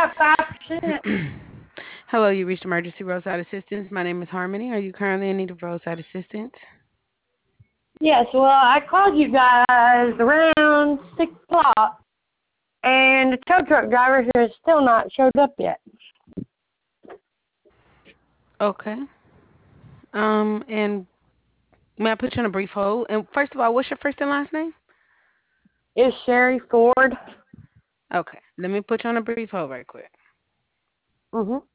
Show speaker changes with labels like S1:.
S1: about 5%.
S2: Hello, you reached emergency roadside assistance. My name is Harmony. Are you currently in need of roadside assistance?
S1: Yes, well, I called you guys around 6 o'clock, and the tow truck driver has still not showed up yet.
S2: Okay. And may I put you on a brief hold? And first of all, what's your first and last name?
S1: Is Sherry Ford?
S2: Okay. Let me put you on a brief hold right quick.
S1: Mm-hmm.